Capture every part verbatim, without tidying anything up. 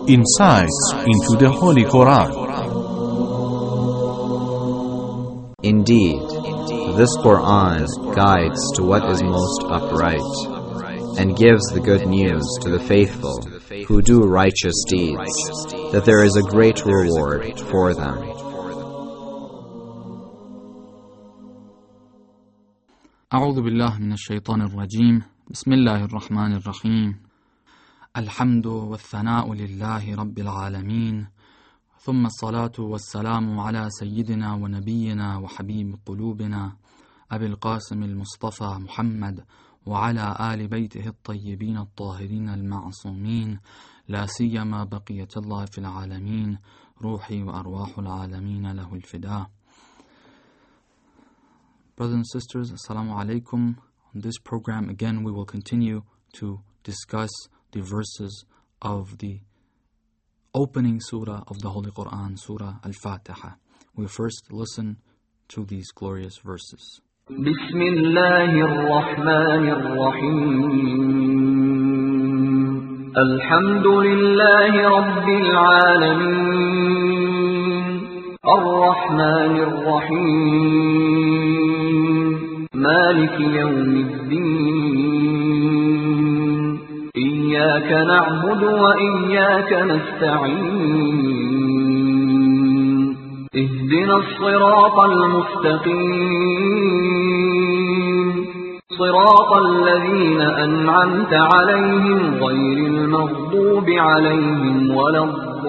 insights into the Holy Quran. Indeed, this Quran guides to what is most upright, and gives the good news to the faithful who do righteous deeds, that there is a great reward for them. أعوذ بالله من الشيطان الرجيم بسم الله الرحمن الرحيم الحمد والثناء لله رب العالمين ثم الصلاة والسلام على سيدنا ونبينا وحبيب قلوبنا أبي القاسم المصطفى محمد وعلى آل بيته الطيبين الطاهرين المعصومين لا سيما بقية الله في العالمين روحي وأرواح العالمين له الفداء. Brothers and sisters, Assalamu alaikum. On this program, again, we will continue to discuss the verses of the opening surah of the Holy Quran, Surah Al-Fatiha. We first listen to these glorious verses. بسم الله الرحمن الرحيم الحمد لله رب العالمين الرحمن الرحيم مالك يوم الدين إياك نعبد وإياك نستعين اهدنا الصراط المستقيم صراط الذين أنعمت عليهم غير المغضوب عليهم ولا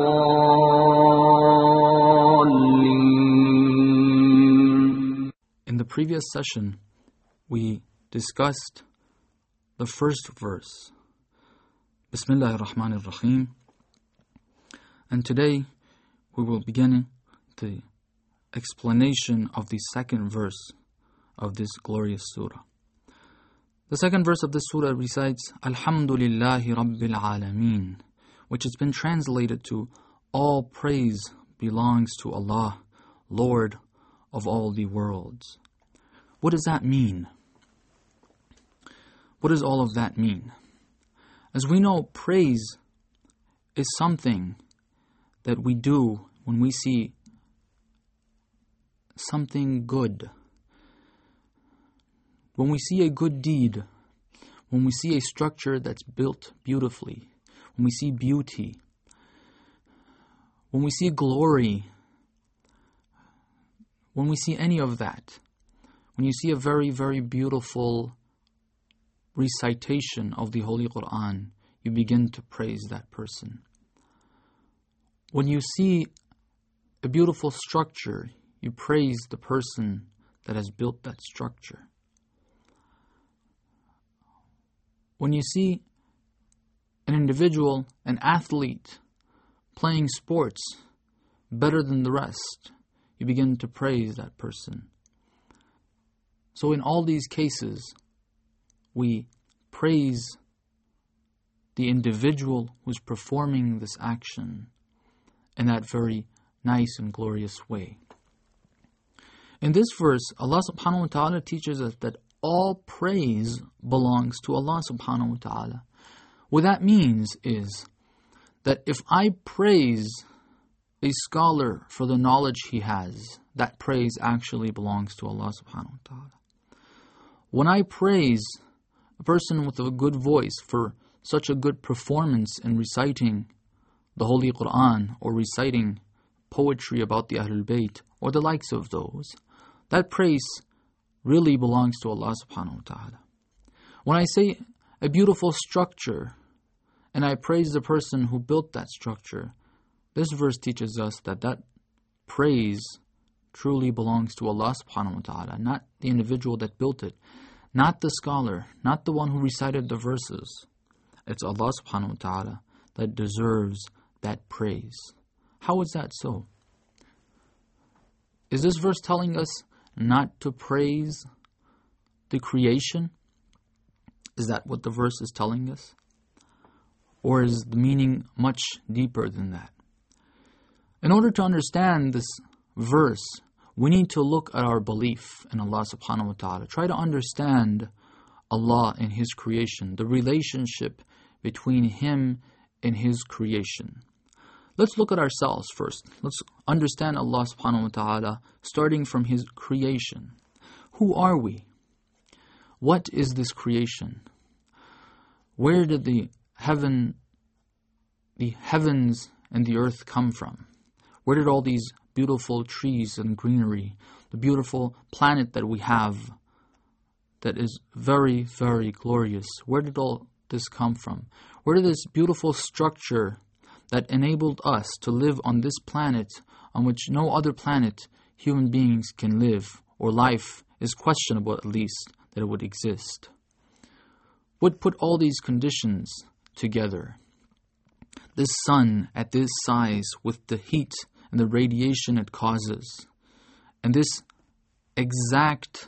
الضالين. In the previous session, we discussed the first verse, Bismillah ar-Rahman ar-Rahim, and today we will begin the explanation of the second verse of this glorious surah. The second verse of this surah recites Alhamdulillahi Rabbil Alameen, which has been translated to all praise belongs to Allah, Lord of all the worlds. What does that mean? What does all of that mean? As we know, praise is something that we do when we see something good. When we see a good deed, when we see a structure that's built beautifully, when we see beauty, when we see glory, when we see any of that, when you see a very, very beautiful recitation of the Holy Quran, you begin to praise that person. When you see a beautiful structure, you praise the person that has built that structure. When you see an individual, an athlete, playing sports better than the rest, you begin to praise that person. So in all these cases, we praise the individual who's performing this action in that very nice and glorious way. In this verse, Allah subhanahu wa ta'ala teaches us that all praise belongs to Allah subhanahu wa ta'ala. What that means is that if I praise a scholar for the knowledge he has, that praise actually belongs to Allah subhanahu wa ta'ala. When I praise a person with a good voice for such a good performance in reciting the Holy Quran or reciting poetry about the Ahlul Bayt or the likes of those, that praise really belongs to Allah subhanahu wa ta'ala. When I say a beautiful structure and I praise the person who built that structure, this verse teaches us that that praise truly belongs to Allah subhanahu wa ta'ala, not the individual that built it, not the scholar, not the one who recited the verses. It's Allah subhanahu wa ta'ala that deserves that praise. How is that so? Is this verse telling us not to praise the creation? Is that what the verse is telling us? Or is the meaning much deeper than that? In order to understand this verse, we need to look at our belief in Allah subhanahu wa ta'ala. Try to understand Allah and His creation, the relationship between Him and His creation. Let's look at ourselves first. Let's understand Allah subhanahu wa ta'ala, starting from His creation. Who are we? What is this creation? Where did the heaven, the heavens and the earth come from? Where did all these beautiful trees and greenery, the beautiful planet that we have, that is very, very glorious, where did all this come from? Where did this beautiful structure that enabled us to live on this planet, on which no other planet human beings can live, or life is questionable at least that it would exist? What put all these conditions together? This sun at this size, with the heat and the radiation it causes, and this exact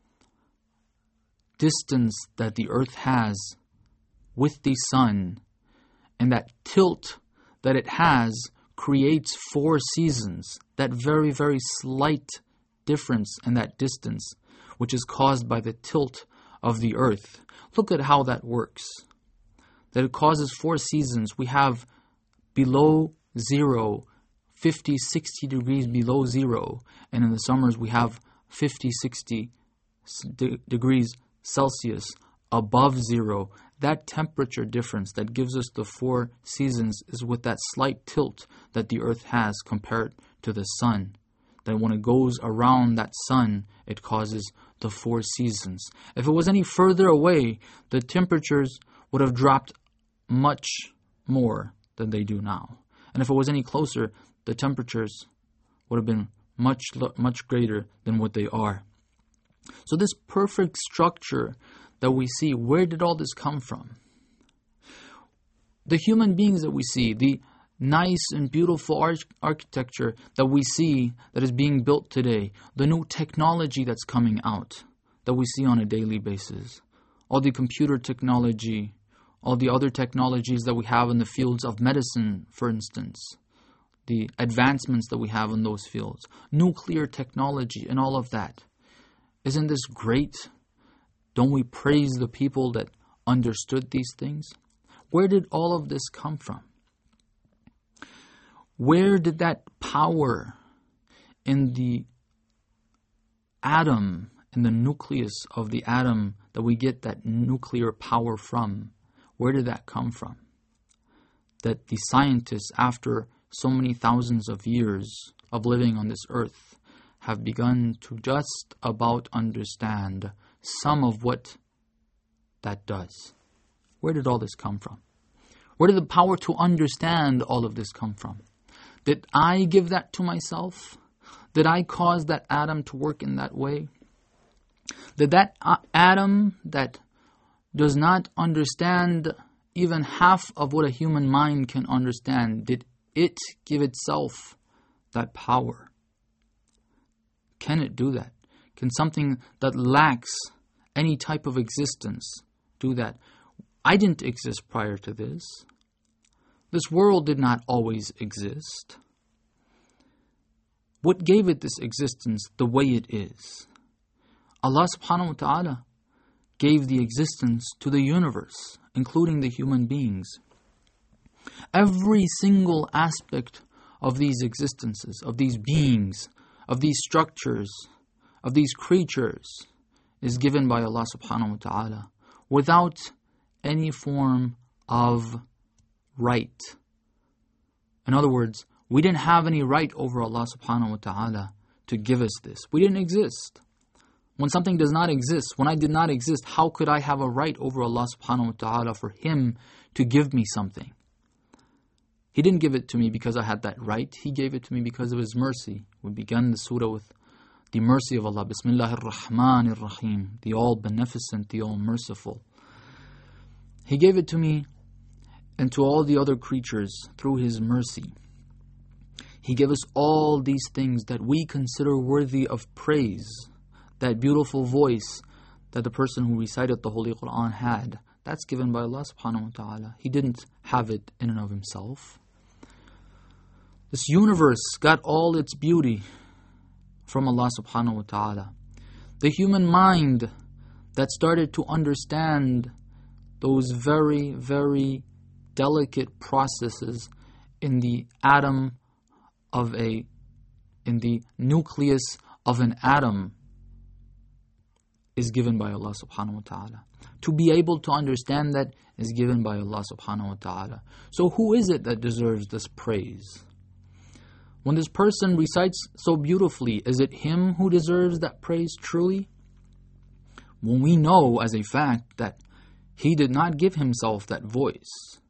distance that the earth has with the sun, and that tilt that it has, creates four seasons. That very, very slight difference in that distance, which is caused by the tilt of the earth. Look at how that works. That it causes four seasons. We have below zero, fifty, sixty degrees below zero, and in the summers we have fifty, sixty de- degrees Celsius above zero. That temperature difference that gives us the four seasons is with that slight tilt that the earth has compared to the sun. That when it goes around that sun, it causes the four seasons. If it was any further away, the temperatures would have dropped much more than they do now. And if it was any closer, the temperatures would have been much, much greater than what they are. So this perfect structure that we see, where did all this come from? The human beings that we see, the nice and beautiful arch- architecture that we see that is being built today, the new technology that's coming out that we see on a daily basis, all the computer technology, all the other technologies that we have in the fields of medicine, for instance, the advancements that we have in those fields, nuclear technology and all of that. Isn't this great? Don't we praise the people that understood these things? Where did all of this come from? Where did that power in the atom, in the nucleus of the atom, that we get that nuclear power from, where did that come from? That the scientists, after so many thousands of years of living on this earth, have begun to just about understand some of what that does. Where did all this come from? Where did the power to understand all of this come from? Did I give that to myself? Did I cause that atom to work in that way? Did that uh, atom that does not understand even half of what a human mind can understand, did it give itself that power? Can it do that? Can something that lacks any type of existence do that? I didn't exist prior to this. This world did not always exist. What gave it this existence the way it is? Allah subhanahu wa ta'ala gave the existence to the universe, including the human beings. Every single aspect of these existences, of these beings, of these structures, of these creatures, is given by Allah subhanahu wa ta'ala without any form of right. In other words, we didn't have any right over Allah subhanahu wa ta'ala to give us this. We didn't exist. When something does not exist, when I did not exist, how could I have a right over Allah subhanahu wa ta'ala for Him to give me something? He didn't give it to me because I had that right. He gave it to me because of His mercy. We began the surah with the mercy of Allah. Bismillahir Rahmanir Rahim, the all-beneficent, the all-merciful. He gave it to me and to all the other creatures through His mercy. He gave us all these things that we consider worthy of praise. That beautiful voice that the person who recited the Holy Quran had, that's given by Allah subhanahu wa ta'ala. He didn't have it in and of Himself. This universe got all its beauty from Allah subhanahu wa ta'ala. The human mind that started to understand those very, very delicate processes in the atom of a, in the nucleus of an atom is given by Allah subhanahu wa ta'ala. To be able to understand that is given by Allah subhanahu wa ta'ala. So who is it that deserves this praise? When this person recites so beautifully, is it him who deserves that praise truly? When we know as a fact that he did not give himself that voice,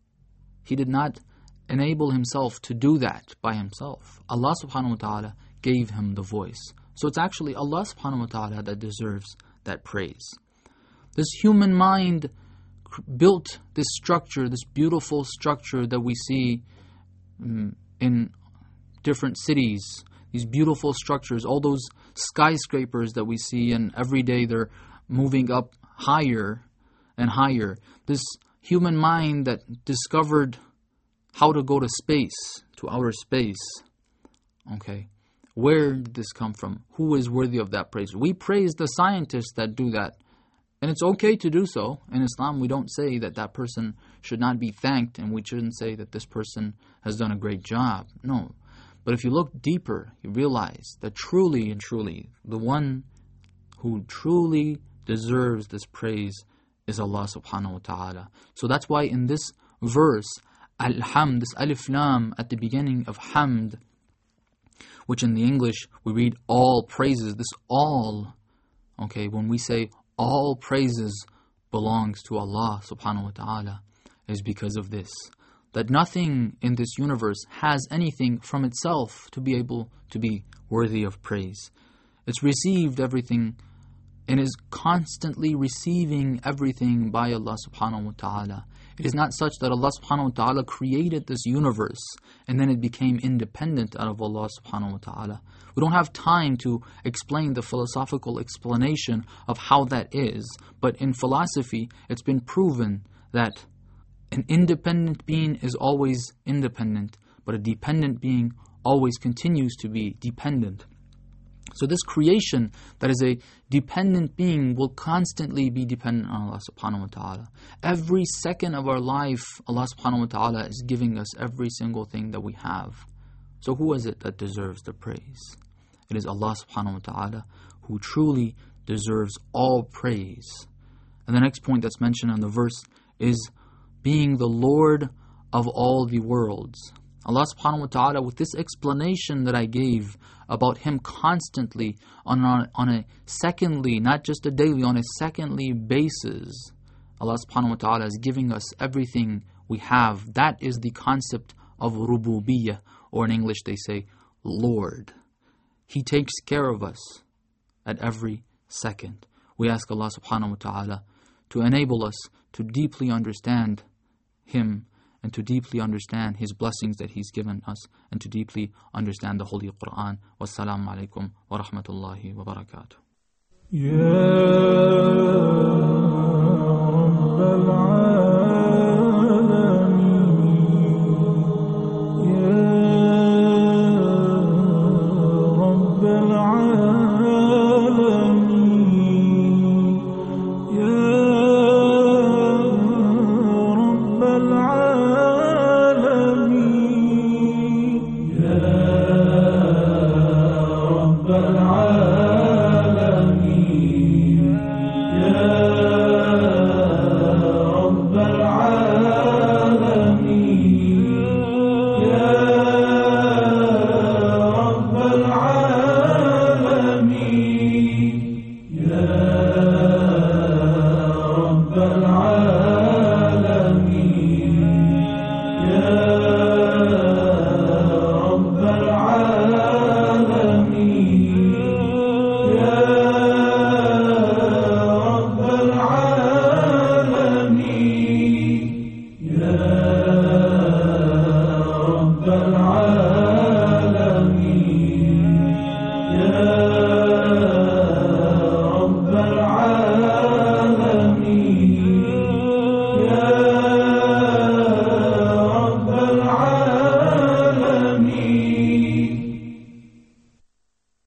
he did not enable himself to do that by himself. Allah subhanahu wa ta'ala gave him the voice. So it's actually Allah subhanahu wa ta'ala that deserves that praise. This human mind built this structure, this beautiful structure that we see um, in different cities, these beautiful structures, all those skyscrapers that we see, and every day they're moving up higher and higher. This human mind that discovered how to go to space, to outer space. Okay, where did this come from? Who is worthy of that praise? We praise the scientists that do that. And it's okay to do so. In Islam, we don't say that that person should not be thanked, and we shouldn't say that this person has done a great job. No. But if you look deeper, you realize that truly and truly, the one who truly deserves this praise is Allah subhanahu wa ta'ala. So that's why in this verse, Al-Hamd, this Alif Lam at the beginning of Hamd, which in the English we read all praises, this all, okay, when we say all praises belongs to Allah subhanahu wa ta'ala, is because of this. That nothing in this universe has anything from itself to be able to be worthy of praise. It's received everything and is constantly receiving everything by Allah subhanahu wa ta'ala. It is not such that Allah subhanahu wa ta'ala created this universe and then it became independent out of Allah subhanahu wa ta'ala. We don't have time to explain the philosophical explanation of how that is, but in philosophy it's been proven that an independent being is always independent, but a dependent being always continues to be dependent. So this creation that is a dependent being will constantly be dependent on Allah subhanahu wa ta'ala. Every second of our life, Allah subhanahu wa ta'ala is giving us every single thing that we have. So who is it that deserves the praise? It is Allah subhanahu wa ta'ala who truly deserves all praise. And the next point that's mentioned in the verse is being the Lord of all the worlds. Allah subhanahu wa ta'ala, with this explanation that I gave about Him constantly on a, on a secondly, not just a daily, on a secondly basis, Allah subhanahu wa ta'ala is giving us everything we have. That is the concept of rububiyyah, or in English they say Lord. He takes care of us at every second. We ask Allah subhanahu wa ta'ala to enable us to deeply understand Him and to deeply understand His blessings that He's given us, and to deeply understand the Holy Quran. Wassalamu alaikum wa rahmatullahi wa barakatuh. العالمين يا